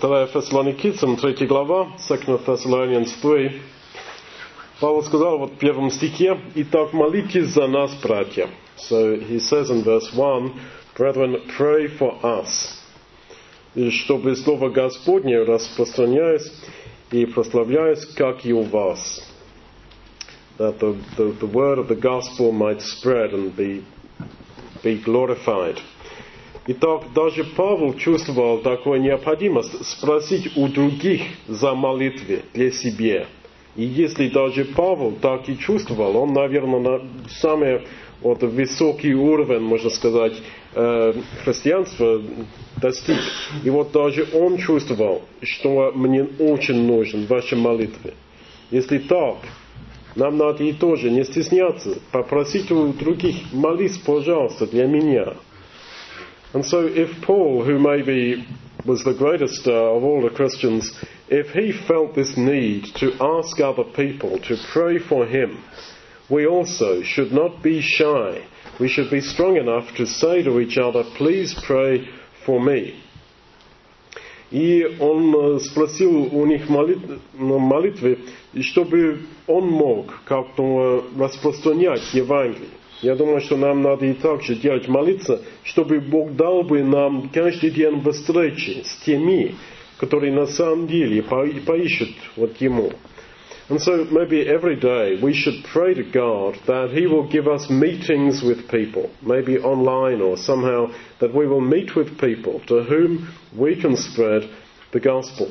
2 Фессалоникийцам, 3 глава, 2 Thessalonians 3, Павел сказал вот в первом стихе: «Итак, молитесь за нас, братья». So he says in verse 1, "Brethren, pray for us." И чтобы слово Господне распространялось и прославлялось, как и у вас. That the word of the gospel might spread and be glorified. Итак, даже Павел чувствовал такую необходимость спросить у других за молитвы для себя. И если даже Павел так и чувствовал, он, наверное, на самый высокий уровень, можно сказать, христианства достиг. И вот даже он чувствовал, что мне очень нужен ваши молитвы. Если так, нам надо и тоже не стесняться, попросить у других: молись, пожалуйста, для меня. And so if Paul, who maybe was the greatest of all the Christians, if he felt this need to ask other people to pray for him, we also should not be shy. We should be strong enough to say to each other, "Please pray for me." И он спросил у них молитвы, чтобы он мог как-то распространять Евангелие. Я думаю, что нам надо и так же делать, молиться, чтобы Бог дал бы нам каждый день встречи с теми, которые на самом деле поищут вот Ему. And so maybe every day we should pray to God that He will give us meetings with people, maybe online or somehow, that we will meet with people to whom we can spread the gospel.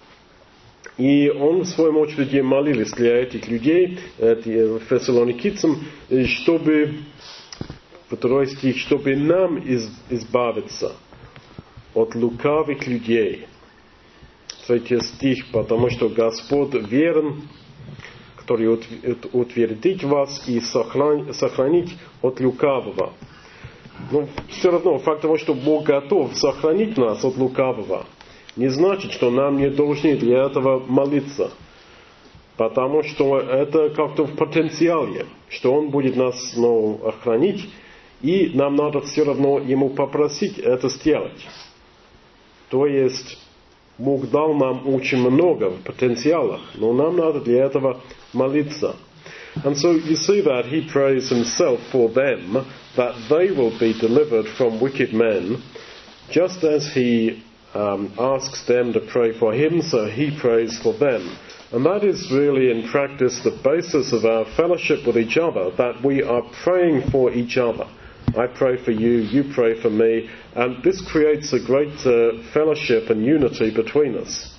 И он, в свою очередь, молились для этих людей, фессалоникийцам, чтобы, второй стих, чтобы нам избавиться от лукавых людей. Третий стих: «Потому что Господь верен, который утвердит вас и сохранит от лукавого». Но все равно факт того, что Бог готов сохранить нас от лукавого, не значит, что нам не должны для этого молиться. Потому что это как-то в потенциале, что Он будет нас охранить, и нам надо все равно Ему попросить это сделать. То есть Бог дал нам очень много в потенциалах, но нам надо для этого молиться. And so you see that he prays himself for them, that they will be delivered from wicked men, just as he asks them to pray for him, so he prays for them. And that is really in practice the basis of our fellowship with each other, that we are praying for each other. I pray for you, you pray for me, and this creates a great fellowship and unity between us.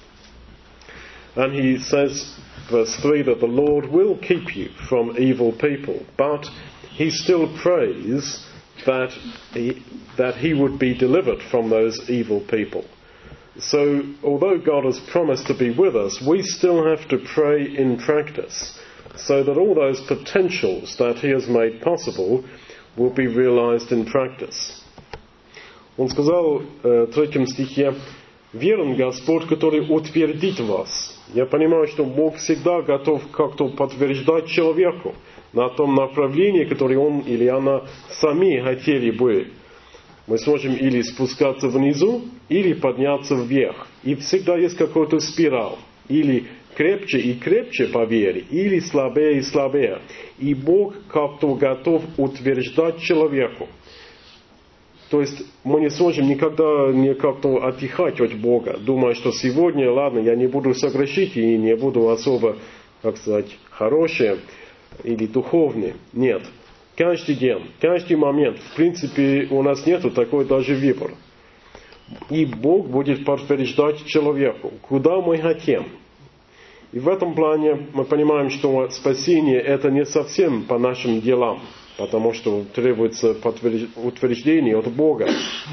And he says, verse 3, that the Lord will keep you from evil people, but he still prays that he would be delivered from those evil people. So, although God has promised to be with us, we still have to pray in practice, so that all those potentials that he has made possible will be realized in practice. Он сказал в 3 стихе: «Верен Господь, который утвердит вас». Я понимаю, что Бог всегда готов как-то подтверждать человеку на том направлении, которое он или она сами хотели бы. Мы сможем или спускаться внизу, или подняться вверх. И всегда есть какой-то спираль. Или крепче и крепче по вере, или слабее и слабее. И Бог как-то готов утверждать человеку. То есть мы не сможем никогда не как-то отдыхать от Бога, думая, что сегодня, ладно, я не буду согрешить и не буду особо, как сказать, хороший или духовный. Нет. Каждый день, каждый момент, в принципе, у нас нету такой даже выбора. И Бог будет подтверждать человеку, куда мы хотим. И в этом плане мы понимаем, что спасение это не совсем по нашим делам, потому что требуется утверждение от Бога.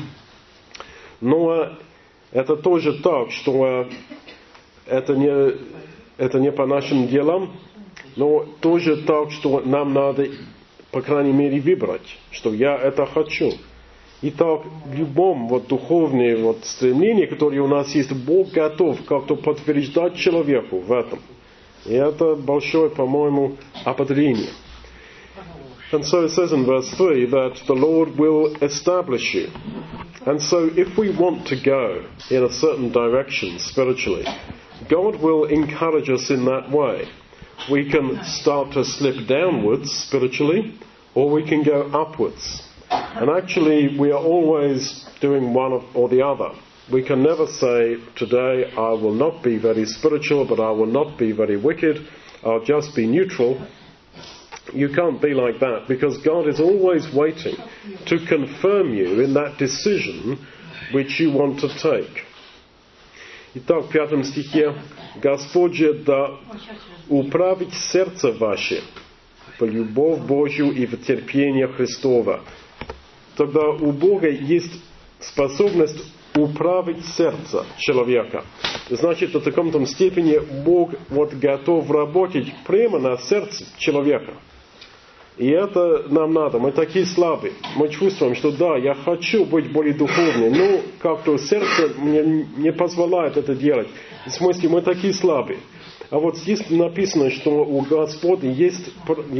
Но это тоже так, что это не по нашим делам, но тоже так, что нам надо, по крайней мере, выбрать, что я это хочу. Итак, в любом духовном стремлении, которое у нас есть, Бог готов как-то подтверждать человеку в этом. И это большое, по-моему, определение. And so it says in verse 3 that the Lord will establish you. And so if we want to go in a certain direction spiritually, God will encourage us in that way. We can start to slip downwards spiritually, or we can go upwards. And actually, we are always doing one or the other. We can never say, today I will not be very spiritual, but I will not be very wicked. I'll just be neutral. You can't be like that, because God is always waiting to confirm you in that decision which you want to take. Итак, в 5 стихе: «Господь же да управить сердце ваше в любовь Божью и в терпение Христова». Тогда у Бога есть способность управить сердце человека. Значит, в таком-то степени Бог готов работать прямо на сердце человека. И это нам надо. Мы такие слабые. Мы чувствуем, что да, я хочу быть более духовным, но как-то сердце мне не позволяет это делать. В смысле, мы такие слабые. А вот здесь написано, что у Господа есть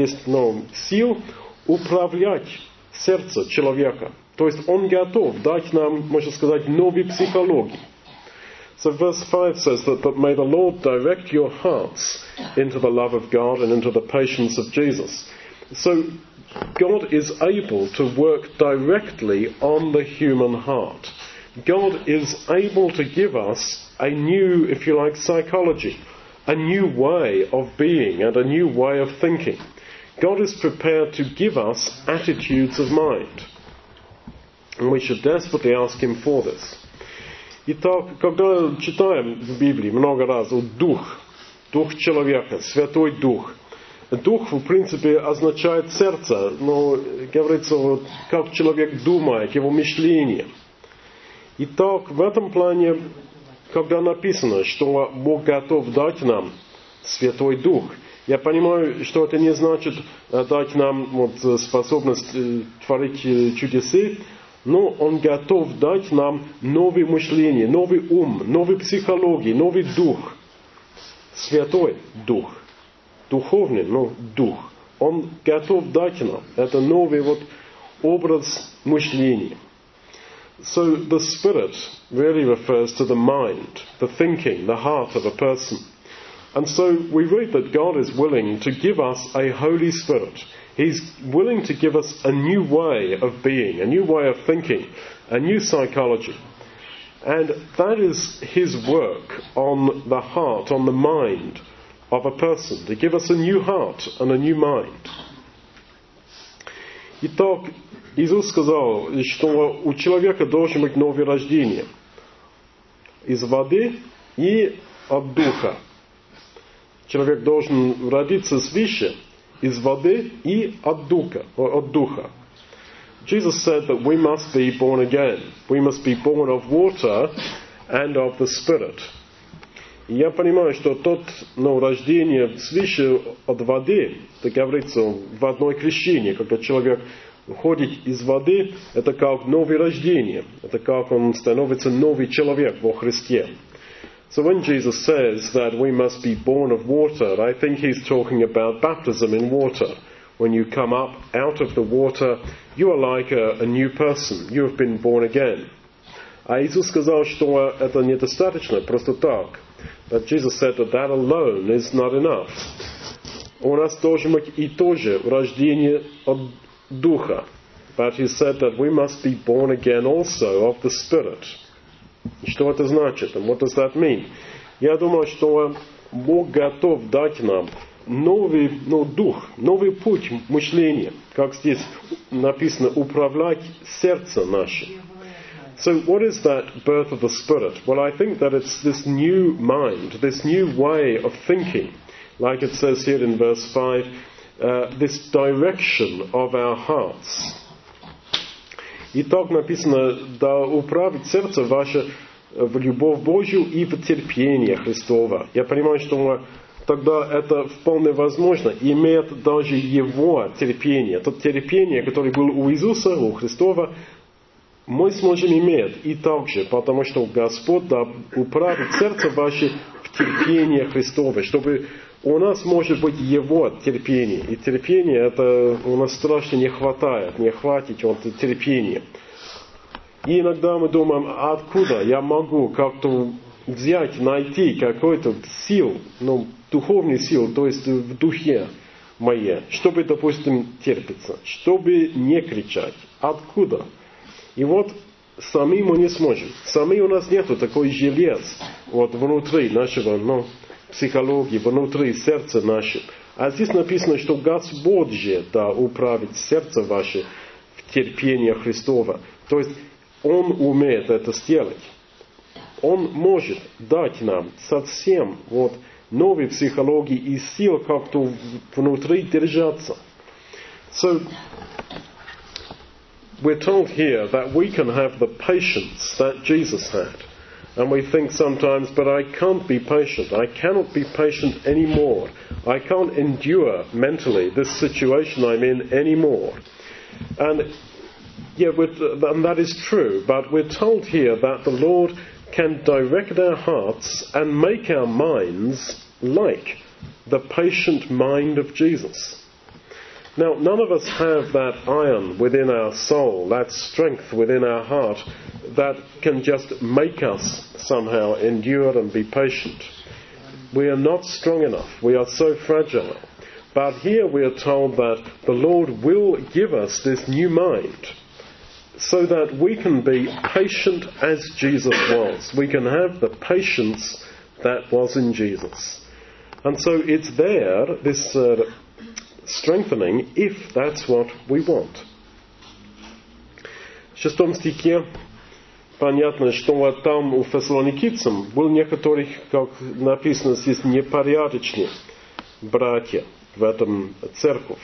сил управлять сердцем человека. То есть Он готов дать нам, можно сказать, новую психологию. So verse 5 says that may the Lord direct your hearts into the love of God and into the patience of Jesus. So God is able to work directly on the human heart. God is able to give us a new, if you like, psychology, a new way of being and a new way of thinking. God is prepared to give us attitudes of mind. And we should desperately ask Him for this. Итак, когда читаем в Библии много раз Дух человека, Святой Дух. Дух, в принципе, означает сердце, но говорится, как человек думает, его мышление. Итак, в этом плане, когда написано, что Бог готов дать нам Святой Дух, я понимаю, что это не значит дать нам способность творить чудеса, но Он готов дать нам новое мышление, новый ум, новую психологию, новый дух. Святой Дух. Духовный, но Дух. Он готов дать нам. Это новый образ мышления. So the Spirit really refers to the mind, the thinking, the heart of a person. And so we read that God is willing to give us a Holy Spirit. He's willing to give us a new way of being, a new way of thinking, a new psychology. And that is His work on the heart, on the mind of a person, to give us a new heart and a new mind. Итак, Иисус сказал, что у человека должно быть новое рождение из воды и от Духа. Человек должен родиться свыше из воды и от Духа. Jesus said that we must be born again. We must be born of water and of the Spirit. И я понимаю, что рождение свыше от воды, это говорится в одной крещении, когда человек уходит из воды, это как новое рождение, это как он становится новый человек во Христе. So when Jesus says that we must be born of water, I think He's talking about baptism in water. When you come up out of the water, you are like a new person. You have been born again. А Иисус сказал, что это недостаточно, просто так. But Jesus said that that alone is not enough. У нас должно быть и тоже рождение от Духа. But He said that we must be born again also of the Spirit. Что это значит? What does that mean? Я думаю, что Бог готов дать нам новый дух, новый путь мышления. Как здесь написано, управлять сердцем нашим. So what is that birth of the Spirit? Well, I think that it's this new mind, this new way of thinking. Like it says here in verse 5, this direction of our hearts. И так написано, да управит сердце ваше в любовь Божью и в терпение Христова. Я понимаю, что тогда это вполне возможно, иметь даже Его терпение. То терпение, которое было у Иисуса, у Христова, мы сможем иметь и так же, потому что Господь управит сердце ваше в терпение Христова, чтобы у нас может быть Его терпение. И терпение это у нас страшно не хватает, не хватит терпения. И иногда мы думаем, откуда я могу как-то взять, найти какой-то сил, духовный сил, то есть в духе моей, чтобы, допустим, терпеться, чтобы не кричать. Откуда? И вот сами мы не сможем. Сами у нас нету такой желез внутри нашего, психологии, внутри сердца нашего. А здесь написано, что Господь же управит сердце ваше в терпение Христова. То есть Он умеет это сделать. Он может дать нам совсем новой психологии и сил как-то внутри держаться. So, we're told here that we can have the patience that Jesus had. And we think sometimes, but I can't be patient. I cannot be patient anymore. I can't endure mentally this situation I'm in anymore. And and that is true, but we're told here that the Lord can direct our hearts and make our minds like the patient mind of Jesus. Now, none of us have that iron within our soul, that strength within our heart that can just make us somehow endure and be patient. We are not strong enough. We are so fragile. But here we are told that the Lord will give us this new mind so that we can be patient as Jesus was. We can have the patience that was in Jesus. And so it's there, this strengthening, if that's what we want. В 6 стихе понятно, что там у фессалоникийцам был некоторых, как написано здесь, непорядочные братья в этом церковь.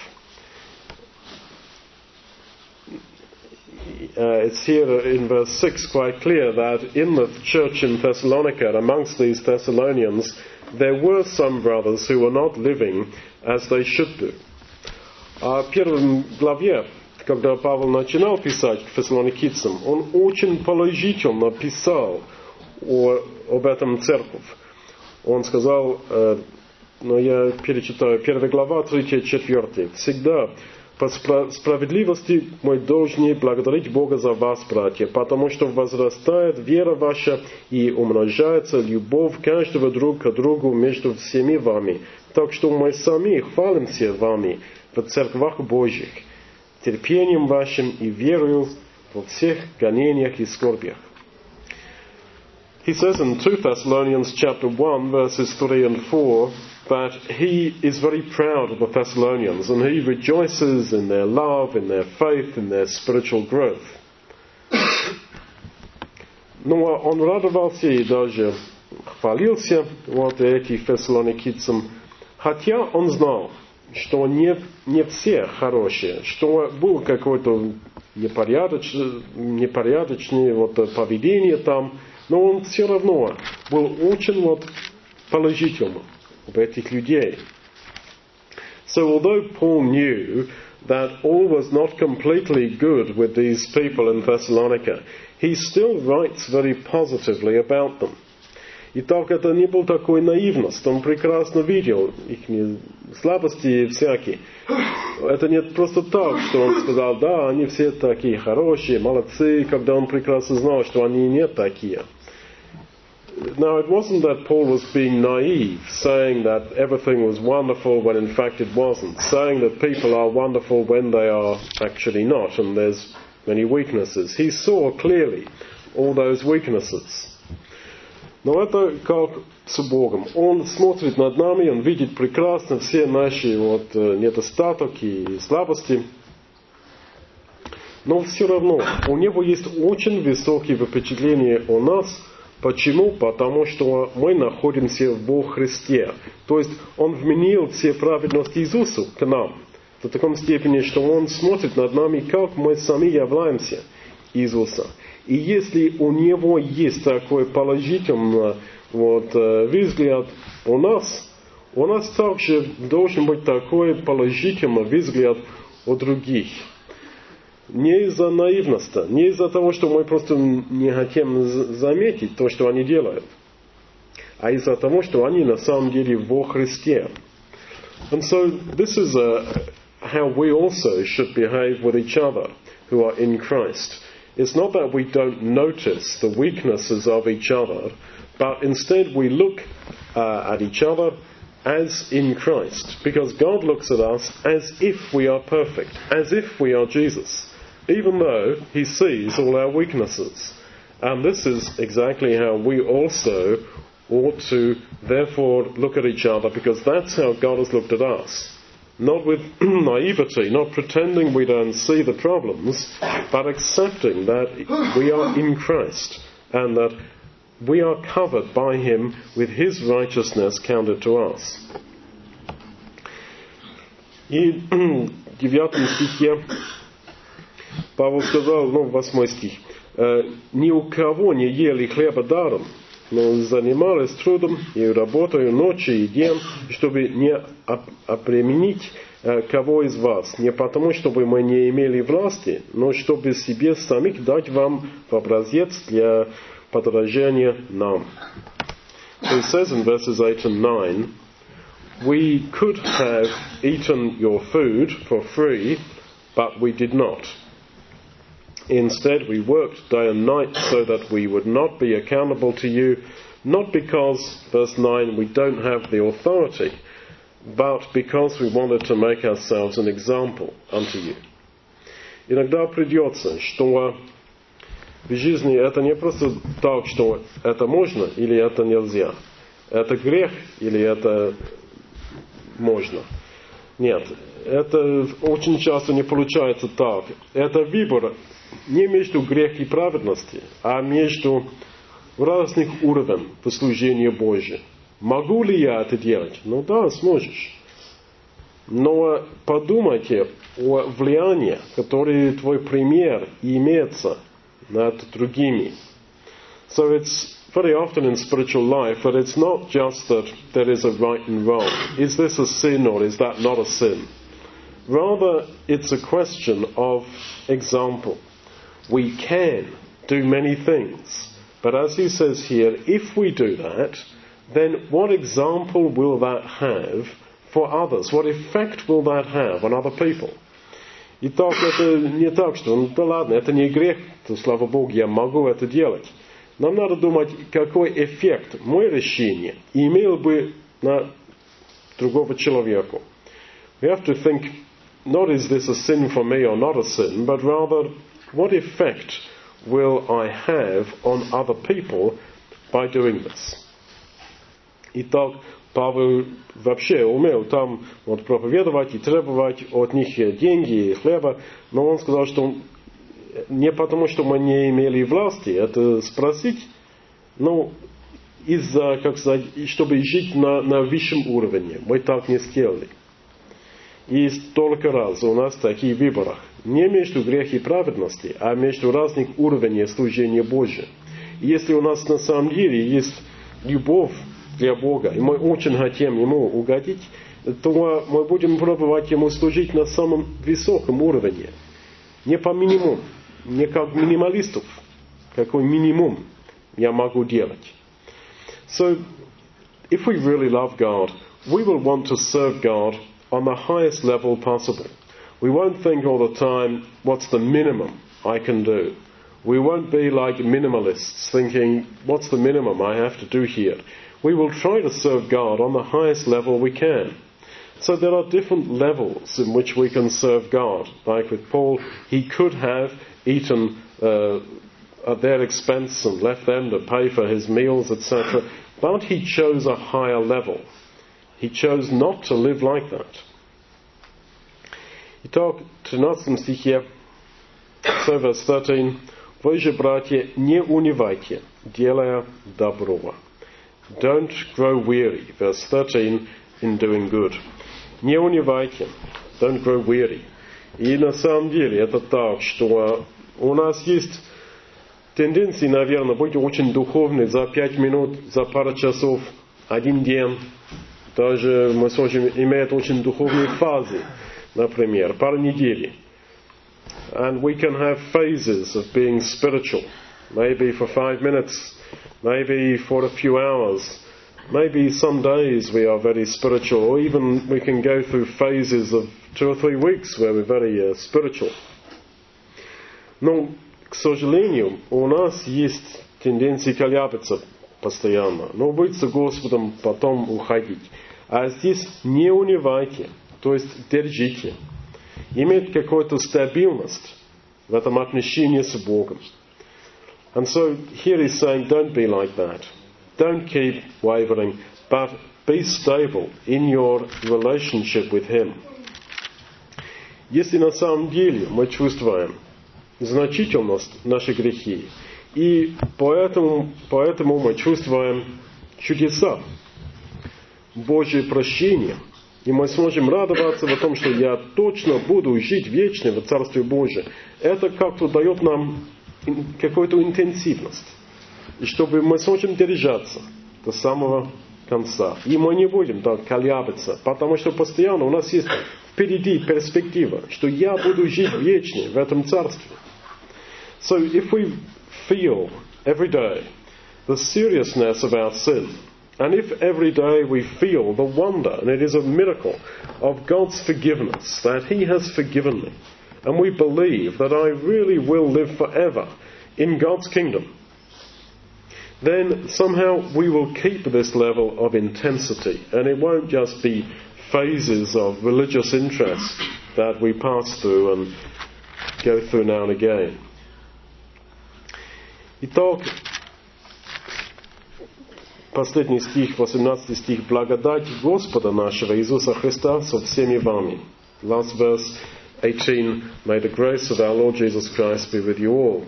It's here in verse 6 quite clear that in the church in Thessalonica, amongst these Thessalonians, there were some brothers who were not living as they should do. А в первом главе, когда Павел начинал писать к фессалоникийцам, он очень положительно писал об этом церковь. Он сказал, я перечитаю, 1 глава, 3-4. «Всегда по справедливости мы должны благодарить Бога за вас, братья, потому что возрастает вера ваша и умножается любовь каждого друг к другу между всеми вами. Так что мы сами хвалимся вами в церквах Божьих, терпением вашим и верою во всех гонениях и скорбях». He says in 2 Thessalonians chapter 1 verses 3 and 4 that he is very proud of the Thessalonians and he rejoices in their love, in their faith, in their spiritual growth. Но он радовался и даже хвалился этим фессалоникийцам, хотя он знал, что не все хорошие, что было какое-то непорядочное поведение там, но он все равно был очень положительным в этих людей. So although Paul knew that all was not completely good with these people in Thessalonica, he still writes very positively about them. Итак, это не был такой наивность, он прекрасно видел их слабости всякие. Это не просто так, что он сказал, да, они все такие хорошие, молодцы, когда он прекрасно знал, что они не такие. Now, it wasn't that Paul was being naive, saying that everything was wonderful when in fact it wasn't, saying that people are wonderful when they are actually not, and there's many weaknesses. He saw clearly all those weaknesses. Но это как с Богом. Он смотрит над нами, Он видит прекрасно все наши недостатки и слабости. Но все равно у Него есть очень высокие впечатления о нас. Почему? Потому что мы находимся во Христе. То есть Он вменил все праведности Иисуса к нам. До такой степени, что Он смотрит над нами, как мы сами являемся Иисуса. И если у Него есть такой положительный взгляд у нас также должен быть такой положительный взгляд у других. Не из-за наивности, не из-за того, что мы просто не хотим заметить то, что они делают, а из-за того, что они на самом деле во Христе. And so this is how we also should behave with each other who are in Christ. It's not that we don't notice the weaknesses of each other, but instead we look at each other as in Christ, because God looks at us as if we are perfect, as if we are Jesus, even though He sees all our weaknesses. And this is exactly how we also ought to therefore look at each other, because that's how God has looked at us. Not with naivety, not pretending we don't see the problems, but accepting that we are in Christ and that we are covered by Him with His righteousness counted to us. И в 9 стихе Павел сказал, 8 стих, «Ни у кого не ели хлеба даром, но занимались трудом и работой ночи и день, чтобы не обременить кого из вас, не потому, чтобы мы не имели власти, но чтобы себе самих дать вам в образец для подражения нам». So it says in verses 8 and 9, we could have eaten your food for free, but we did not. Instead, we worked day and night so that we would not be accountable to you, not because, verse 9, we don't have the authority, but because we wanted to make ourselves an example unto you. Иногда придется, что в жизни это не просто так, что это можно или это нельзя. Это грех или это можно. Нет, это очень часто не получается так. Это выбор не между грех и праведностью, а между разных уровней в служении Божьему. Могу ли я это делать? Ну да, сможешь. Но подумайте о влиянии, которое твой пример имеется над другими. So it's very often in spiritual life that it's not just that there is a right and wrong. Is this a sin or is that not a sin? Rather, it's a question of example. We can do many things, but as he says here, if we do that, then what example will that have for others? What effect will that have on other people? Итак, это не так, что, да ладно, это не грех, то, слава Богу, я могу это делать. Нам надо думать, какой эффект мое решение имел бы на другого человека. We have to think, not is this a sin for me or not a sin, but rather, what effect will I have on other people by doing this? Итак, Павел вообще умел там проповедовать и требовать от них деньги и хлеба, но он сказал, что не потому, что мы не имели власти, это спросить, но из-за, как сказать, чтобы жить на высшем уровне. Мы так не сделали. И столько раз у нас такие выборы. Не между грех и праведностью, а между разных уровней служения Божьего. И если у нас на самом деле есть любовь для Бога, и мы очень хотим Ему угодить, то мы будем пробовать Ему служить на самом высоком уровне. Не по минимуму, не как минималистов. Какой минимум я могу делать. So, if we really love God, we will want to serve God on the highest level possible. We won't think all the time, what's the minimum I can do? We won't be like minimalists thinking, what's the minimum I have to do here? We will try to serve God on the highest level we can. So there are different levels in which we can serve God. Like with Paul, he could have eaten at their expense and left them to pay for his meals, etc. But he chose a higher level. He chose not to live like that. Итак, в 13 стихе, so verse 13, «Вы же, братья, не унывайте, делая добро». Don't grow weary, verse 13, in doing good. Не унывайте, don't grow weary. И на самом деле это так, что у нас есть тенденция, наверное, быть очень духовны за 5 минут, за пару часов, один день. Даже мы сможем иметь очень духовные фазы, например, пару недель. And we can have phases of being spiritual, maybe for 5 minutes, maybe for a few hours, maybe some days we are very spiritual, or even we can go through phases of 2 or 3 weeks where we're very spiritual. Но, к к сожалению, у нас есть тенденция колебаться постоянно. Но быть с Господом, потом уходить. А здесь не унывайте, то есть держите. Иметь какую-то стабильность в этом отношении с Богом. And so here he's saying, don't be like that. Don't keep wavering, but be stable in your relationship with Him. Если на самом деле мы чувствуем значительность наших грехов, и поэтому мы чувствуем чудеса, Божье прощение, и мы сможем радоваться в том, что я точно буду жить вечно в Царстве Божьем, это как-то дает нам какую-то интенсивность, и чтобы мы сможем держаться до самого конца. И мы не будем так колебаться, потому что постоянно у нас есть впереди перспектива, что я буду жить вечно в этом Царстве. So if we feel every day the seriousness of our sin, and if every day we feel the wonder, and it is a miracle, of God's forgiveness, that He has forgiven me, and we believe that I really will live forever in God's kingdom, then somehow we will keep this level of intensity, and it won't just be phases of religious interest that we pass through and go through now and again. Итак, последний стих, 18 стих. «Благодать Господа нашего Иисуса Христа со всеми вами». Last verse, 18. May the grace of our Lord Jesus Christ be with you all.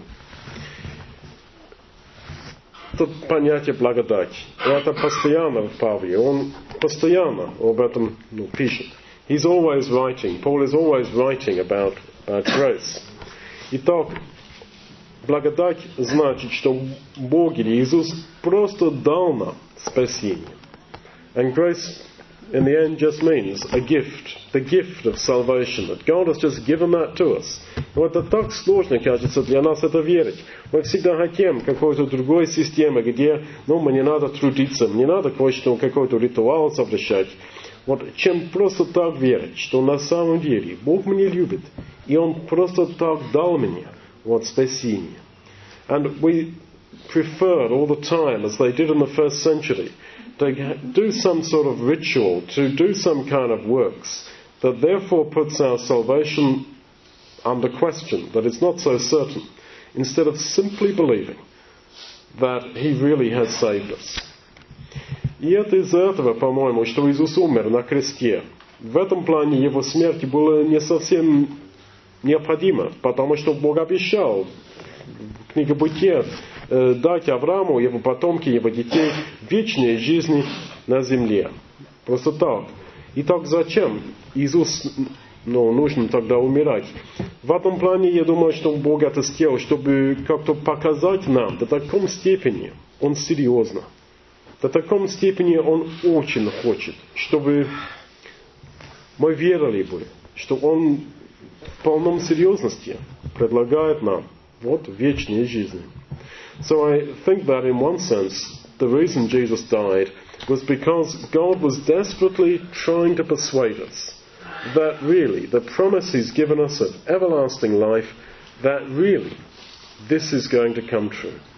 Тут понятие благодать. Это постоянно в Павле. Он постоянно об этом пишет. He's always writing. Paul is always writing about grace. Итак, благодать значит, что Бог или Иисус просто дал нам спасение. And grace, in the end, just means a gift. The gift of salvation. That God has just given that to us. Но это так сложно, кажется, для нас это верить. Мы всегда хотим какой-то другой системы, где мне не надо трудиться, мне надо кое-что, какой-то ритуал совершать. Чем просто так верить, что на самом деле Бог меня любит, и Он просто так дал мне спасение. And we preferred all the time, as they did in the first century, to do some sort of ritual, to do some kind of works, that therefore puts our salvation under question, that it's not so certain, instead of simply believing that He really has saved us. И это из-за этого, по-моему, что Иисус умер на кресте. В этом плане Его смерть была не совсем необходима, потому что Бог обещал, книга Бытия, дать Аврааму, его потомки, его детей вечные жизни на земле. Просто так. Итак, зачем Иисус нужно тогда умирать? В этом плане, я думаю, что Бог это сделал, чтобы как-то показать нам, до такой степени Он серьезно, до такой степени Он очень хочет, чтобы мы верили бы, что Он в полном серьезности предлагает нам вечная жизнь. So I think that in one sense, the reason Jesus died was because God was desperately trying to persuade us that really the promise He's given us of everlasting life, that really this is going to come true.